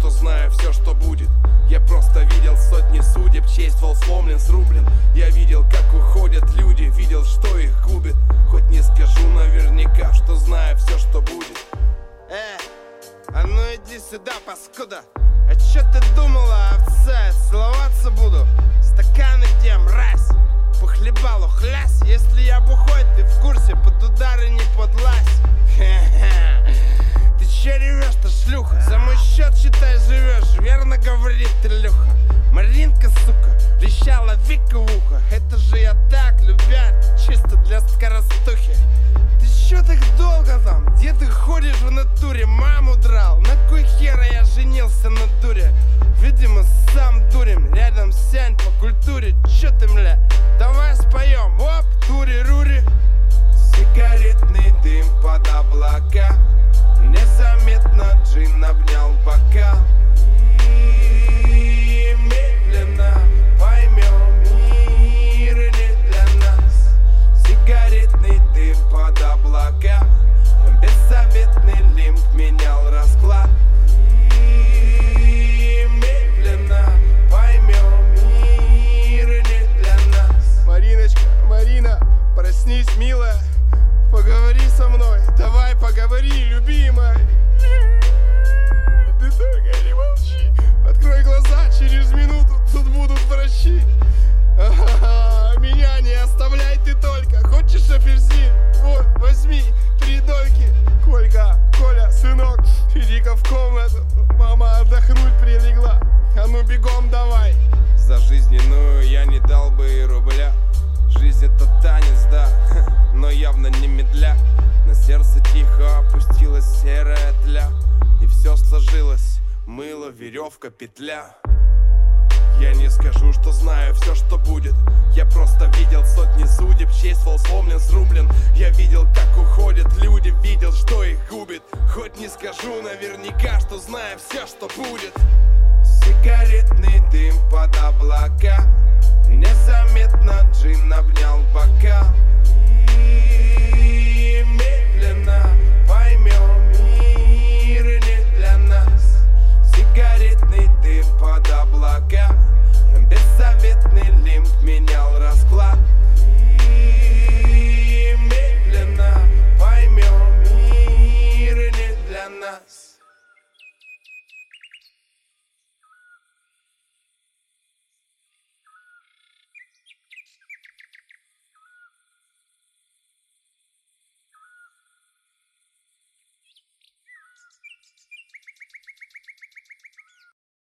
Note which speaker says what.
Speaker 1: что знаю все, что будет. Я просто видел сотни судеб, чей ствол сломлен, срублен. Я видел, как уходят люди, видел, что их губит. Хоть не скажу наверняка, что знаю все, что будет.
Speaker 2: А ну иди сюда, паскуда. А чё ты думала, овца? Целоваться буду? Стаканы где, мразь? По хлебалу хлясь. Если я бухой, ты в курсе, под удары не подлазь. Ты чё ревешь-то, шлюха? За мой счет, считай, живешь. Верно говорит Илюха. Маринка, сука, лещала Вика в ухо. Это же я так, любя, чисто для скоростухи. Ты чё так долго там? Где ты ходишь в натуре? Маму драл? На кой хера я женился на дуре? Видимо, сам дурим. Рядом сядь по культуре. Чё ты, мля? Давай споем. Оп, тури-рури.
Speaker 1: Сигаретный дым под облака. Незаметно джин обнял бокал. И медленно поймем, мир не для нас. Сигаретный дым под облака. Беззаветный лимб менял расклад. И медленно поймем, мир не для нас.
Speaker 2: Мариночка, Марина, проснись, милая. Поговори со мной, давай поговори, любимая. Ты только не молчи. Открой глаза, через минуту тут будут врачи. Меня не оставляй ты только. Хочешь апельсин? Вот, возьми 3 дольки. Колька, Коля, сынок, иди-ка в комнату. Мама отдохнуть прилегла. А ну бегом давай.
Speaker 1: За жизненную я не дал бы и рубля. Жизнь это танец, да, но явно не медля. На сердце тихо опустилась серая тля. И все сложилось, мыло, веревка, петля. Я не скажу, что знаю все, что будет. Я просто видел сотни судеб, чей ствол сломлен, срублен. Я видел, как уходят люди, видел, что их губит. Хоть не скажу наверняка, что знаю все, что будет. Сигаретный дым под облака. Незаметно джин обнял бокал.